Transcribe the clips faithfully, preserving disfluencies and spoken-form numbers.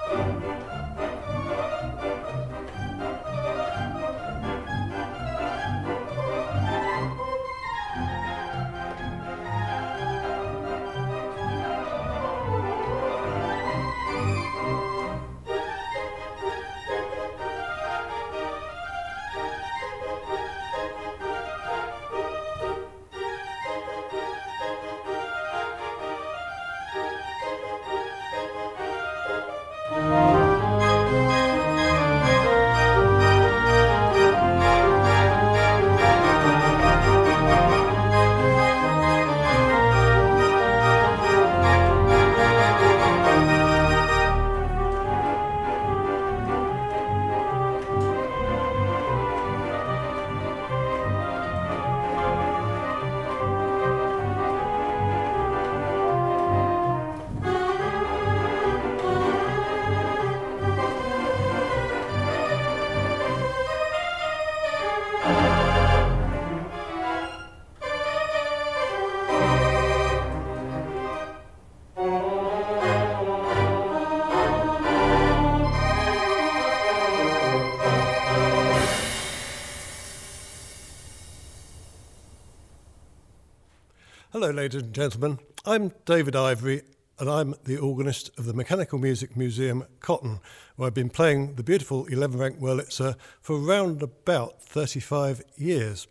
Hello, ladies and gentlemen. I'm David Ivory, and I'm the organist of the Mechanical Music Museum, Cotton, where I've been playing the beautiful eleven-rank Wurlitzer for around about thirty-five years.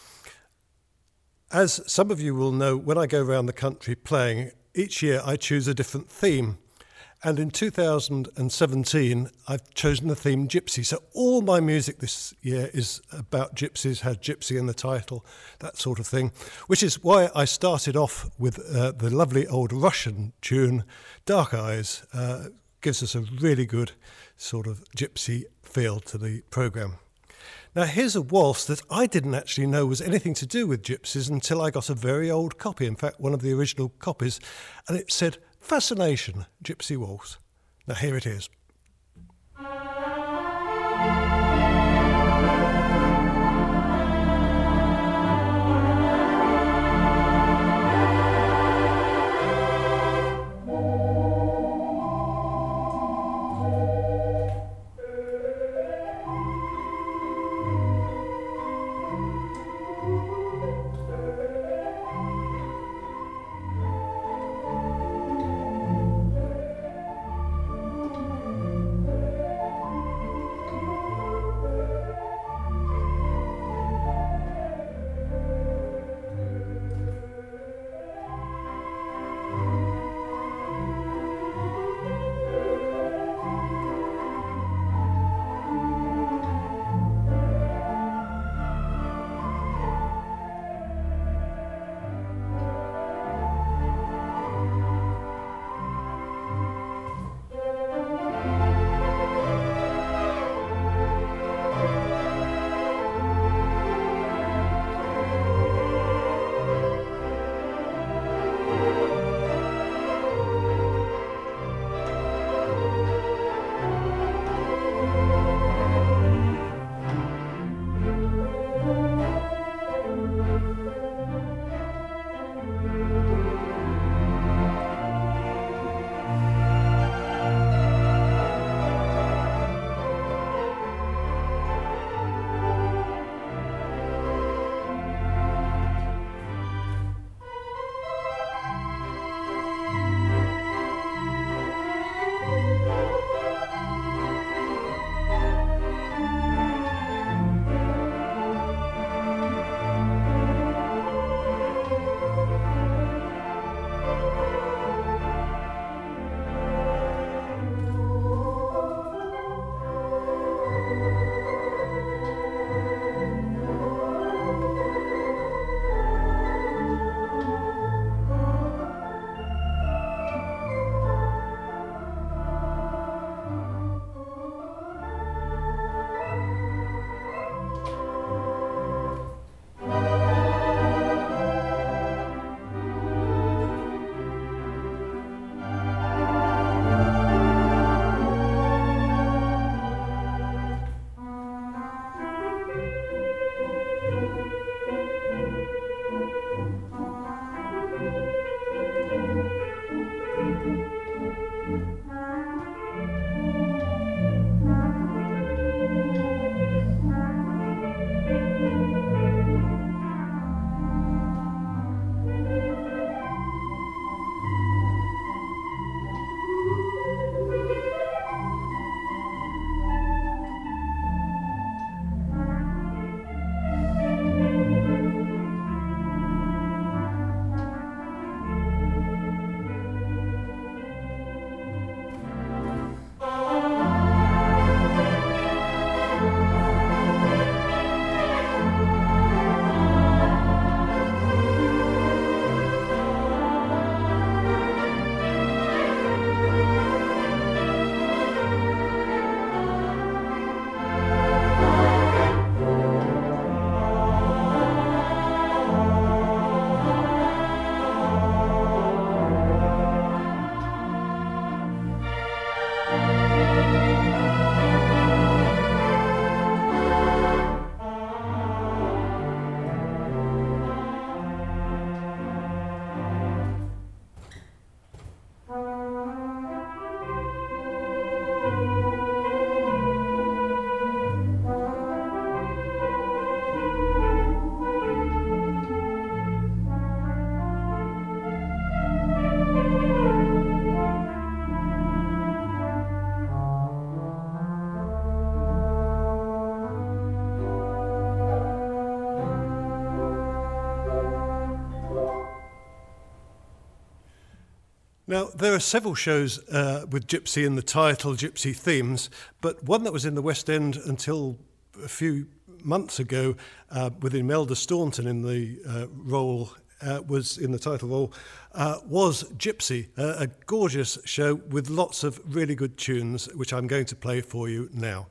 As some of you will know, when I go around the country playing, each year I choose a different theme. And in two thousand seventeen, I've chosen the theme Gypsy. So all my music this year is about gypsies, had gypsy in the title, that sort of thing, which is why I started off with uh, the lovely old Russian tune, Dark Eyes. Uh, gives us a really good sort of gypsy feel to the programme. Now here's a waltz that I didn't actually know was anything to do with gypsies until I got a very old copy, in fact one of the original copies, and it said Fascination, Gypsy Waltz. Now here it is. Now, there are several shows uh, with Gypsy in the title, Gypsy themes, but one that was in the West End until a few months ago uh, with Imelda Staunton in the uh, role, uh, was in the title role, uh, was Gypsy, uh, a gorgeous show with lots of really good tunes, which I'm going to play for you now.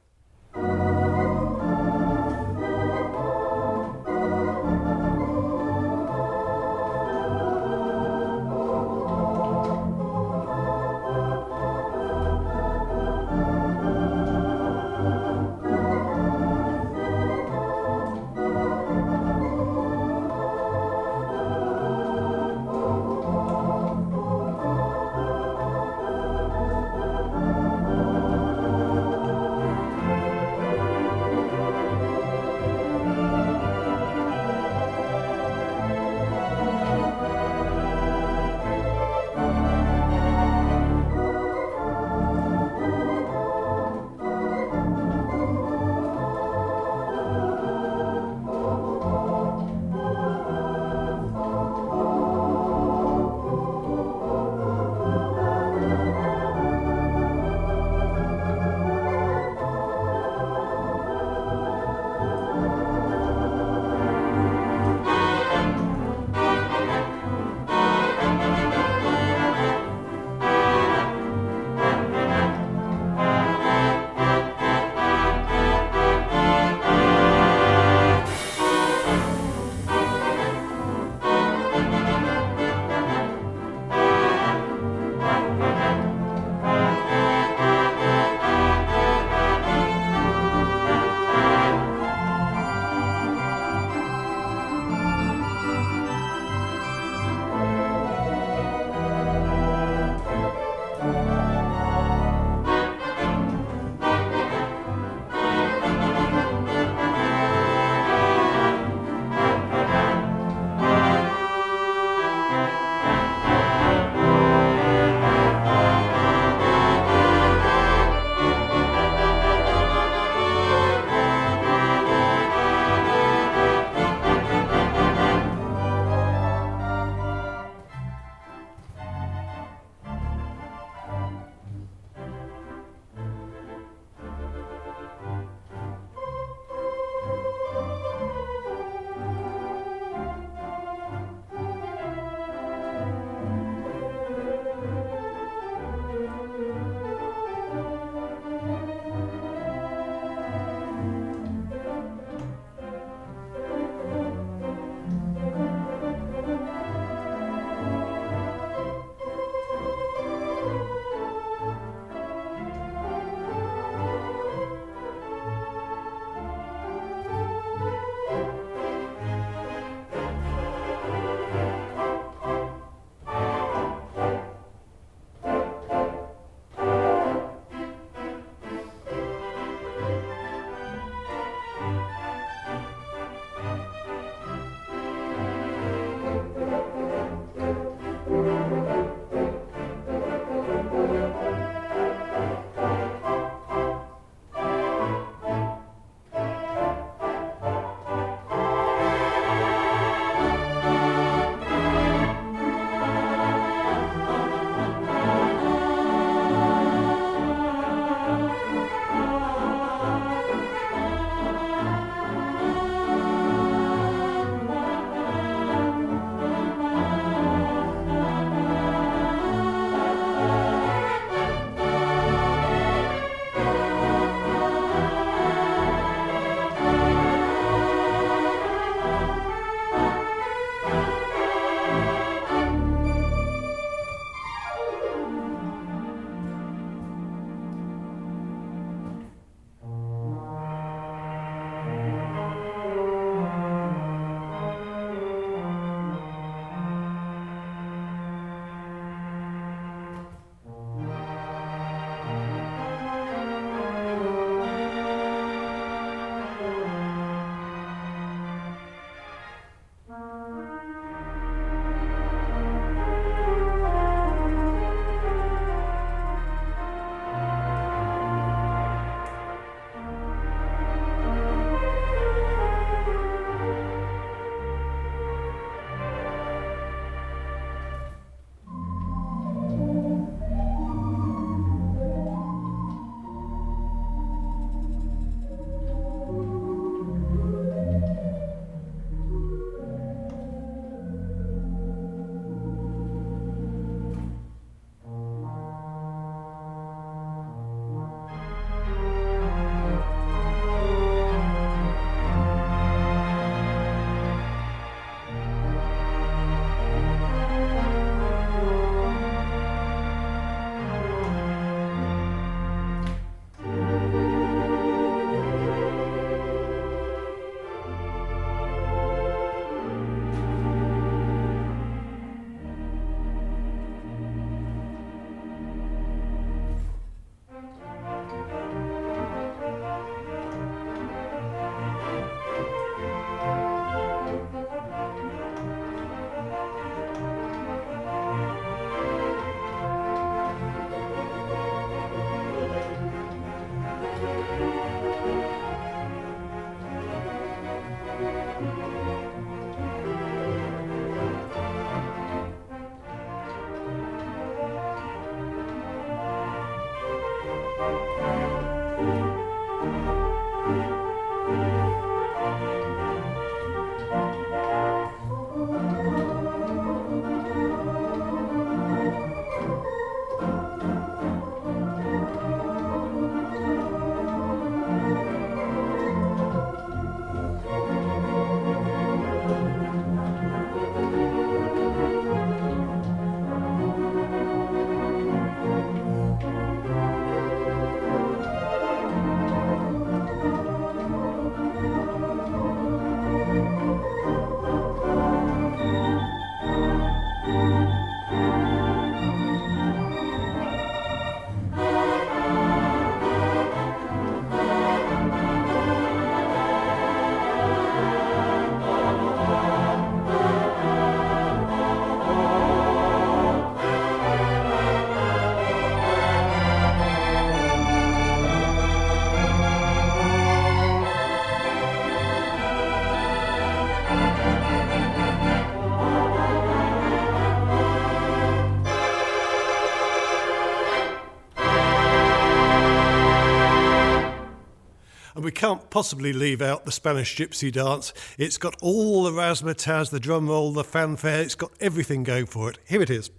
And we can't possibly leave out the Spanish Gypsy Dance. It's got all the razzmatazz, the drum roll, the fanfare. It's got everything going for it. Here it is.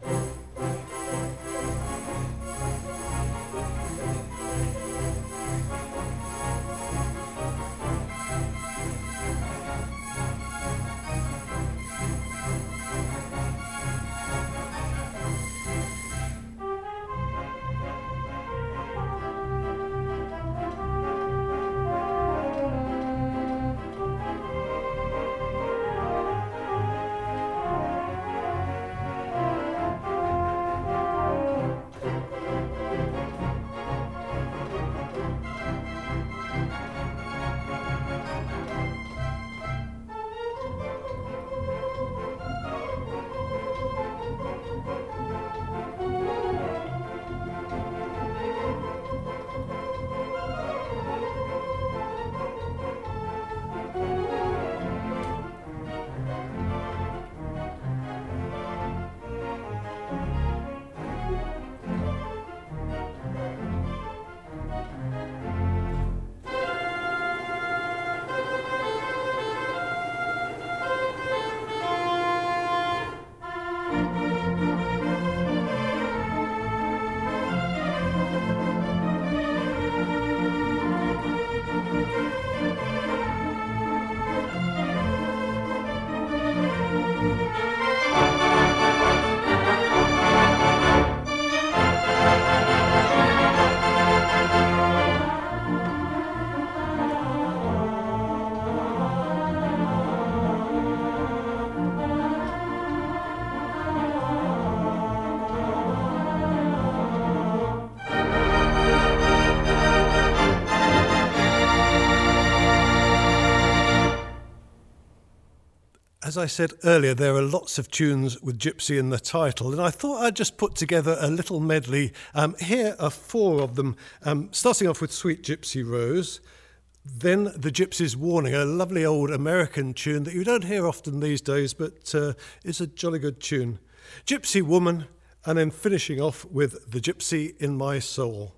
As I said earlier, there are lots of tunes with Gypsy in the title, and I thought I'd just put together a little medley. Um, here are four of them, um, starting off with Sweet Gypsy Rose, then The Gypsy's Warning, a lovely old American tune that you don't hear often these days, but uh, is a jolly good tune, Gypsy Woman, and then finishing off with The Gypsy in My Soul.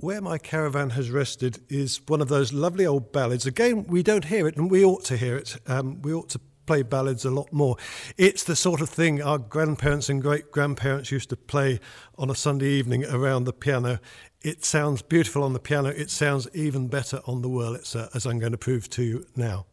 Where My Caravan Has Rested is one of those lovely old ballads. Again, we don't hear it, and we ought to hear it. Um, we ought to play ballads a lot more. It's the sort of thing our grandparents and great-grandparents used to play on a Sunday evening around the piano. It sounds beautiful on the piano. It sounds even better on the Wurlitzer, as I'm going to prove to you now.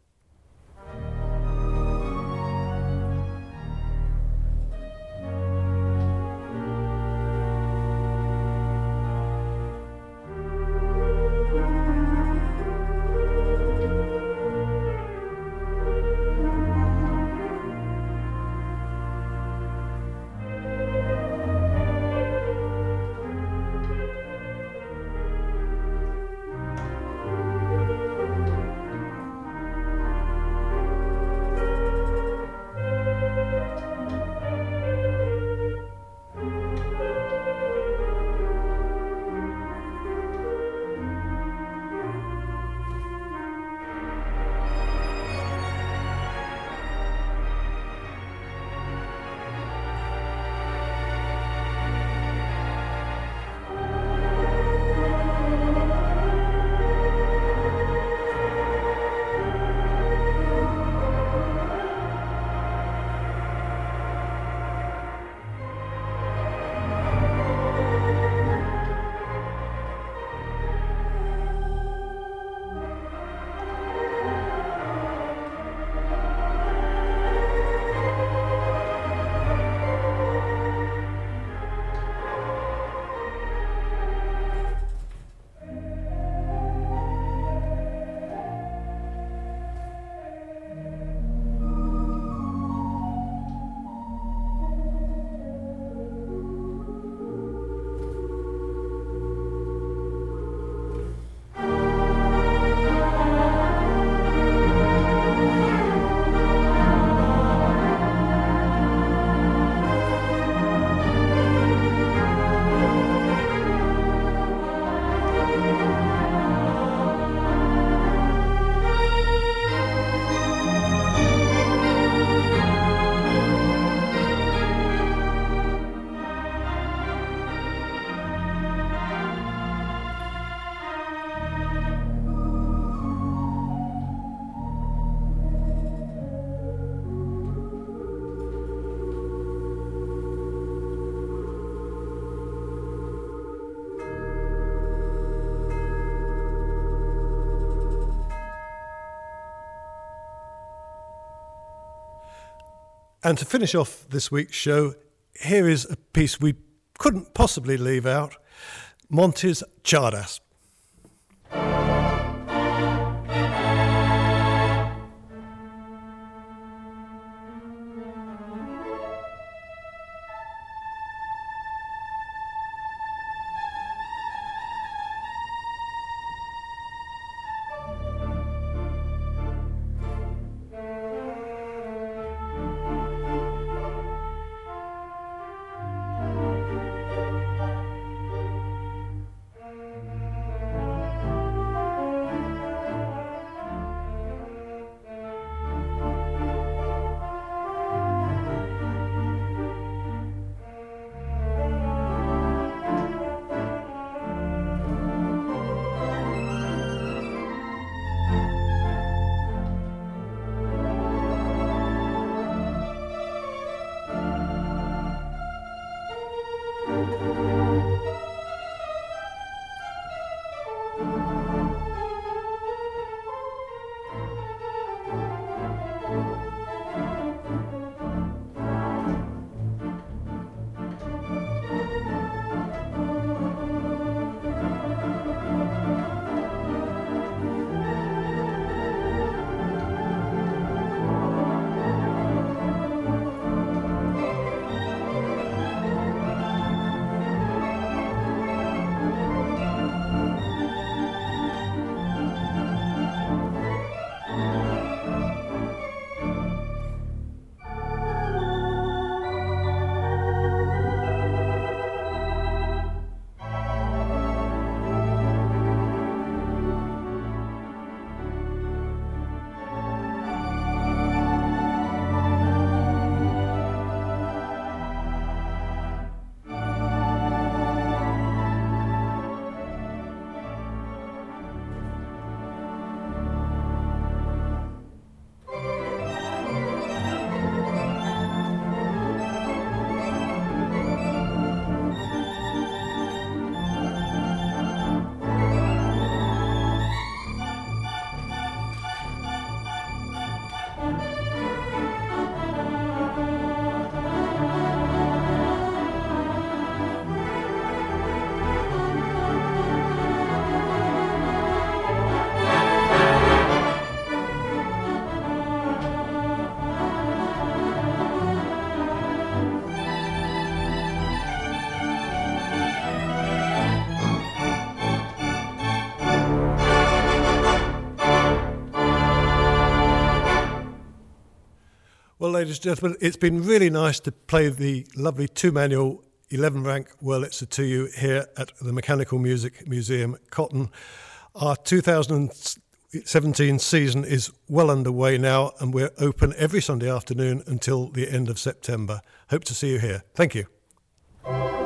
And to finish off this week's show, here is a piece we couldn't possibly leave out, Monty's Czardas. Well, ladies and gentlemen, it's been really nice to play the lovely two-manual eleven rank Wurlitzer to you here at the Mechanical Music Museum, Cotton. Our two thousand seventeen season is well underway now, and we're open every Sunday afternoon until the end of September. Hope to see you here. Thank you.